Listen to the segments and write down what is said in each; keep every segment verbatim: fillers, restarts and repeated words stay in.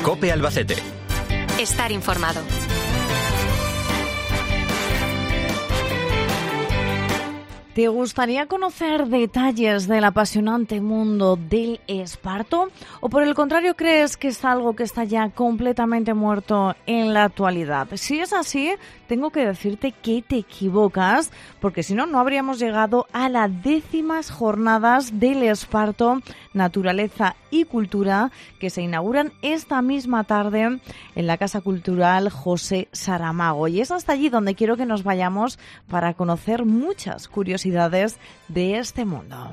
COPE Albacete. Estar informado. ¿Te gustaría conocer detalles del apasionante mundo del esparto? ¿O por el contrario crees que es algo que está ya completamente muerto en la actualidad? Si es así, tengo que decirte que te equivocas, porque si no, no habríamos llegado a las décimas jornadas del esparto, naturaleza y cultura, que se inauguran esta misma tarde en la Casa Cultural José Saramago. Y es hasta allí donde quiero que nos vayamos para conocer muchas curiosidades de este mundo.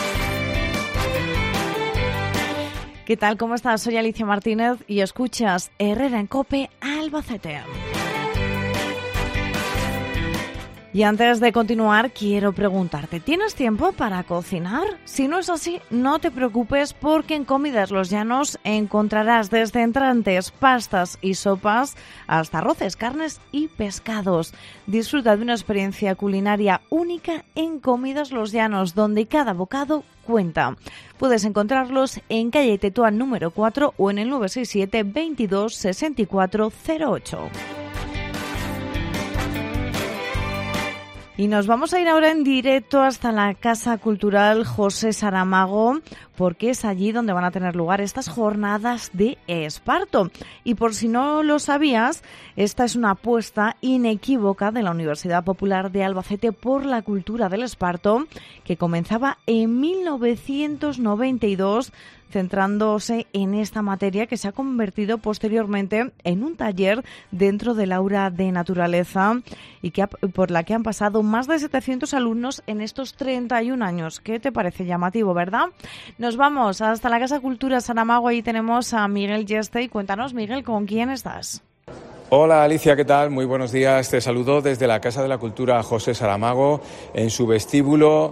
¿Qué tal? ¿Cómo estás? Soy Alicia Martínez y escuchas Herrera en COPE Albacete. Y antes de continuar, quiero preguntarte, ¿tienes tiempo para cocinar? Si no es así, no te preocupes, porque en Comidas Los Llanos encontrarás desde entrantes, pastas y sopas hasta arroces, carnes y pescados. Disfruta de una experiencia culinaria única en Comidas Los Llanos, donde cada bocado cuenta. Puedes encontrarlos en calle Tetuán número cuatro o en el nueve seis siete, veintidós, sesenta y cuatro cero ocho. Y nos vamos a ir ahora en directo hasta la Casa Cultural José Saramago, porque es allí donde van a tener lugar estas jornadas de esparto. Y por si no lo sabías, esta es una apuesta inequívoca de la Universidad Popular de Albacete por la cultura del esparto, que comenzaba en mil novecientos noventa y dos, centrándose en esta materia, que se ha convertido posteriormente en un taller dentro del aula de naturaleza y que ha, por la que han pasado más de setecientos alumnos en estos treinta y un años. ¿Qué te parece llamativo, verdad? Nos vamos hasta la Casa Cultura Saramago. Ahí tenemos a Miguel Yeste. Y cuéntanos, Miguel, ¿con quién estás? Hola Alicia, ¿qué tal? Muy buenos días. Te saludo desde la Casa de la Cultura José Saramago. En su vestíbulo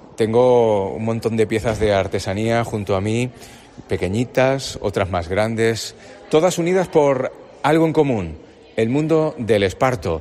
tengo un montón de piezas de artesanía junto a mí, pequeñitas, otras más grandes, todas unidas por algo en común, el mundo del esparto.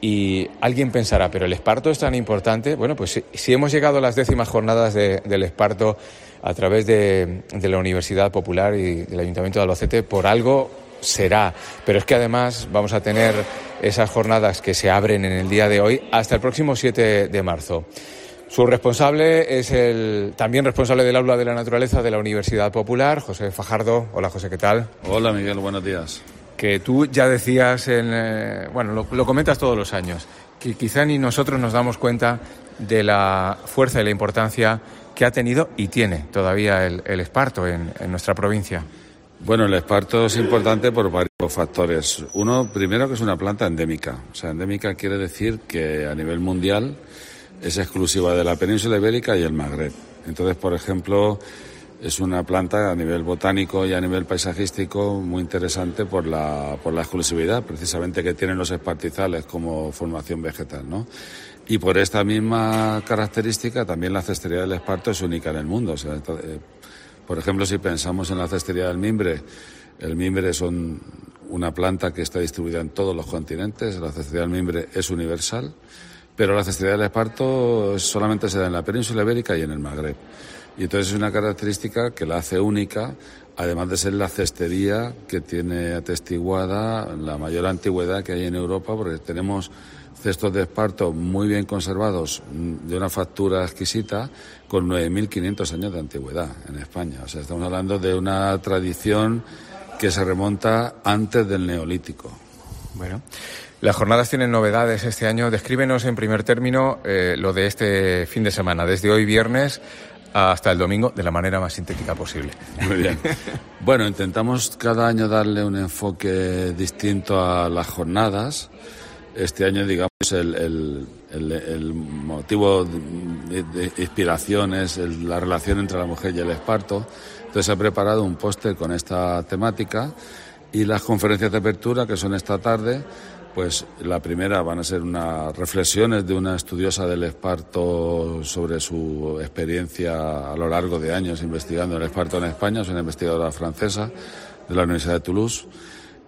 Y alguien pensará, ¿pero el esparto es tan importante? Bueno, pues si, si hemos llegado a las décimas jornadas de, del esparto a través de, de la Universidad Popular y del Ayuntamiento de Albacete, por algo será. Pero es que además vamos a tener esas jornadas que se abren en el día de hoy hasta el próximo siete de marzo. Su responsable es el también responsable del Aula de la Naturaleza de la Universidad Popular, José Fajardo. Hola, José, ¿qué tal? Hola, Miguel, buenos días. Que tú ya decías, en, eh, bueno, lo, lo comentas todos los años, que quizá ni nosotros nos damos cuenta de la fuerza y la importancia que ha tenido y tiene todavía el, el esparto en, en nuestra provincia. Bueno, el esparto es importante por varios factores. Uno, primero, que es una planta endémica. O sea, endémica quiere decir que a nivel mundial es exclusiva de la península ibérica y el Magreb. Entonces, por ejemplo, es una planta a nivel botánico y a nivel paisajístico muy interesante por la, por la exclusividad precisamente que tienen los espartizales como formación vegetal, ¿no? Y por esta misma característica también la cestería del esparto es única en el mundo. O sea, eh, por ejemplo, si pensamos en la cestería del mimbre, el mimbre son una planta que está distribuida en todos los continentes, la cestería del mimbre es universal. Pero la cestería del esparto solamente se da en la península ibérica y en el Magreb. Y entonces es una característica que la hace única, además de ser la cestería que tiene atestiguada la mayor antigüedad que hay en Europa, porque tenemos cestos de esparto muy bien conservados, de una factura exquisita, con nueve mil quinientos años de antigüedad en España. O sea, estamos hablando de una tradición que se remonta antes del Neolítico. Bueno, las jornadas tienen novedades este año. Descríbenos en primer término eh, lo de este fin de semana, desde hoy viernes hasta el domingo, de la manera más sintética posible. Muy bien. Bueno, intentamos cada año darle un enfoque distinto a las jornadas. Este año, digamos, el, el, el, el motivo de, de inspiración es el, la relación entre la mujer y el esparto. Entonces se ha preparado un póster con esta temática y las conferencias de apertura, que son esta tarde, pues la primera van a ser unas reflexiones de una estudiosa del esparto sobre su experiencia a lo largo de años investigando el esparto en España. Es una investigadora francesa de la Universidad de Toulouse.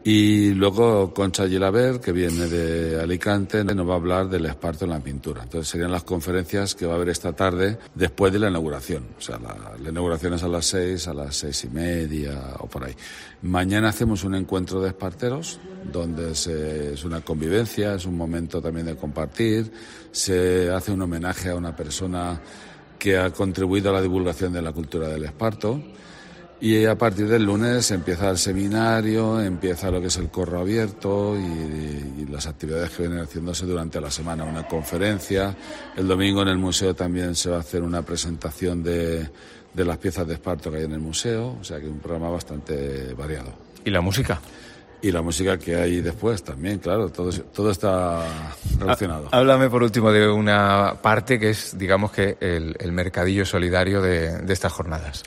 Y luego Concha Gilaber, que viene de Alicante, nos va a hablar del esparto en la pintura. Entonces serían las conferencias que va a haber esta tarde después de la inauguración. O sea, la, la inauguración es a las seis, a las seis y media o por ahí. Mañana hacemos un encuentro de esparteros, donde se, es una convivencia, es un momento también de compartir. Se hace un homenaje a una persona que ha contribuido a la divulgación de la cultura del esparto. Y a partir del lunes empieza el seminario, empieza lo que es el corro abierto y, y las actividades que vienen haciéndose durante la semana. Una conferencia, el domingo en el museo también se va a hacer una presentación de, de las piezas de esparto que hay en el museo, o sea que un programa bastante variado. ¿Y la música? Y la música que hay después también, claro, todo, todo está relacionado. Háblame por último de una parte que es, digamos que, el, el mercadillo solidario de, de estas jornadas.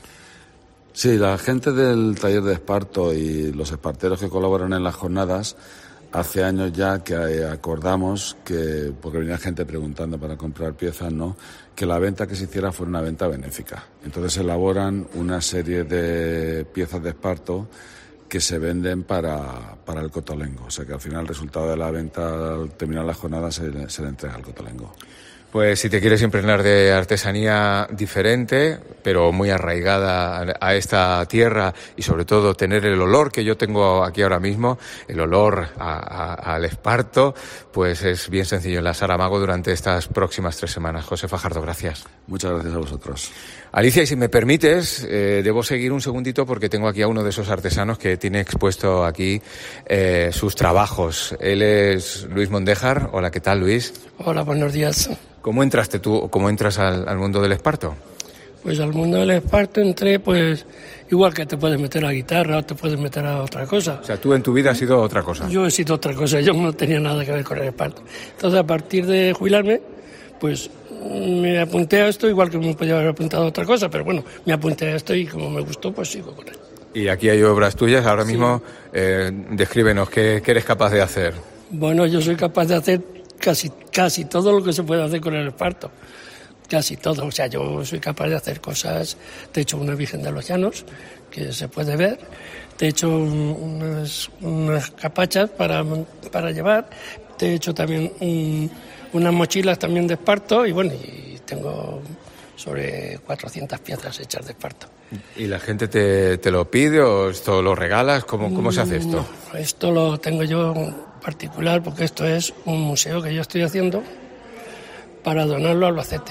Sí, la gente del taller de esparto y los esparteros que colaboran en las jornadas, hace años ya que acordamos que, porque venía gente preguntando para comprar piezas, ¿no?, que la venta que se hiciera fuera una venta benéfica. Entonces elaboran una serie de piezas de esparto que se venden para, para el Cotolengo. O sea que al final el resultado de la venta, al terminar la jornada, se, se le entrega al Cotolengo. Pues si te quieres impregnar de artesanía diferente, pero muy arraigada a esta tierra y sobre todo tener el olor que yo tengo aquí ahora mismo, el olor a, a, al esparto, pues es bien sencillo en la Saramago durante estas próximas tres semanas. José Fajardo, gracias. Muchas gracias a vosotros. Alicia, y si me permites, eh, debo seguir un segundito porque tengo aquí a uno de esos artesanos que tiene expuesto aquí eh, sus trabajos. Él es Luis Mondéjar. Hola, ¿qué tal, Luis? Hola, buenos días. ¿Cómo entraste tú, cómo entras al, al mundo del esparto? Pues al mundo del esparto entré, pues, igual que te puedes meter a guitarra o te puedes meter a otra cosa. O sea, tú en tu vida has sido otra cosa. Yo he sido otra cosa, yo no tenía nada que ver con el esparto. Entonces, a partir de jubilarme, pues me apunté a esto, igual que me podía haber apuntado a otra cosa, pero bueno, me apunté a esto y como me gustó, pues sigo con él. Y aquí hay obras tuyas, ahora Sí. mismo, eh, descríbenos, ¿qué, ¿qué eres capaz de hacer? Bueno, yo soy capaz de hacer casi, casi todo lo que se puede hacer con el esparto. Casi todo. O sea, yo soy capaz de hacer cosas. Te he hecho una Virgen de los Llanos, que se puede ver. Te he hecho unas, unas capachas para, para llevar. Te he hecho también un, unas mochilas también de esparto. Y bueno, y tengo sobre cuatrocientas piezas hechas de esparto. ¿Y la gente te, te lo pide o esto lo regalas? ¿Cómo, cómo se hace esto? No, esto lo tengo yo particular porque esto es un museo que yo estoy haciendo para donarlo a Albacete.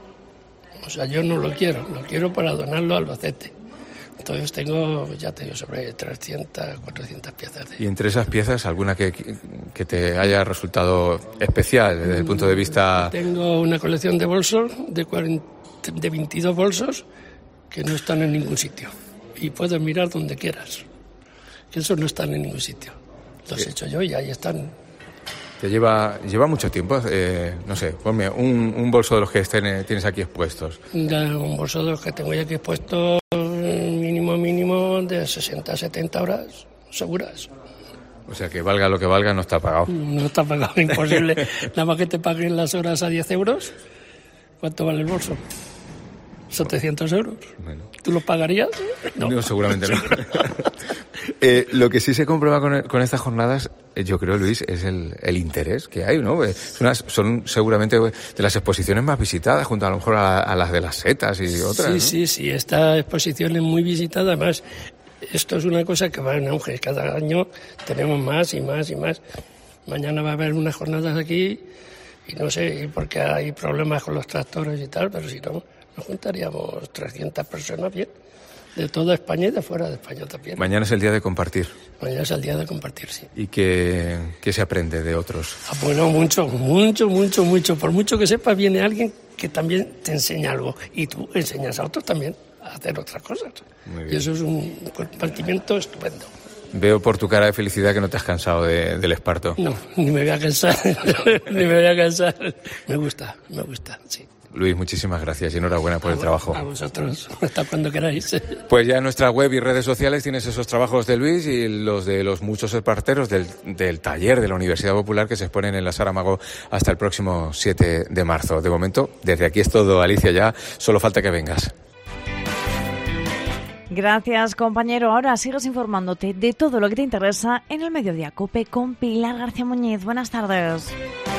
O sea, yo no lo quiero, lo quiero para donarlo a Albacete. Entonces tengo, ya tengo sobre trescientas, cuatrocientas piezas. De... ¿Y entre esas piezas alguna que, que te haya resultado especial desde el punto de vista...? Tengo una colección de bolsos, de, cuarenta, de veintidós bolsos, que no están en ningún sitio. Y puedes mirar donde quieras, que esos no están en ningún sitio. Los he hecho yo y ahí están. ¿Te lleva, lleva mucho tiempo? Eh, no sé, ponme un, un bolso de los que estén, tienes aquí expuestos. Un bolso de los que tengo aquí expuestos, mínimo, mínimo, de sesenta a setenta horas seguras. O sea, que valga lo que valga, no está pagado. No está pagado, imposible. Nada más que te paguen las horas a diez euros. ¿Cuánto vale el bolso? setecientos euros. Bueno. ¿Tú los pagarías? No, no seguramente no. eh, lo que sí se comprueba con, con estas jornadas, yo creo, Luis, es el, el interés que hay, ¿no? Son, unas, son seguramente de las exposiciones más visitadas, junto a lo mejor a, a las de las setas y otras. Sí, ¿no? sí, sí. Esta exposición es muy visitada. Además, esto es una cosa que va en auge. Cada año tenemos más y más y más. Mañana va a haber unas jornadas aquí y no sé, porque hay problemas con los tractores y tal, pero si no... Nos juntaríamos trescientas personas bien, de toda España y de fuera de España también. Mañana es el día de compartir. Mañana es el día de compartir, sí. ¿Y qué, qué se aprende de otros? Ah, bueno, mucho, mucho, mucho, mucho. Por mucho que sepas, viene alguien que también te enseña algo y tú enseñas a otros también a hacer otras cosas. Y eso es un compartimiento estupendo. Veo por tu cara de felicidad que no te has cansado de, del esparto. No, ni me voy a cansar, ni me voy a cansar. Me gusta, me gusta, sí. Luis, muchísimas gracias y enhorabuena por el trabajo. A vosotros, hasta cuando queráis. Pues ya en nuestra web y redes sociales tienes esos trabajos de Luis y los de los muchos esparteros del, del taller de la Universidad Popular que se exponen en la Saramago hasta el próximo siete de marzo. De momento, desde aquí es todo, Alicia, ya solo falta que vengas. Gracias, compañero. Ahora sigues informándote de todo lo que te interesa en el Mediodía COPE con Pilar García Muñiz. Buenas tardes.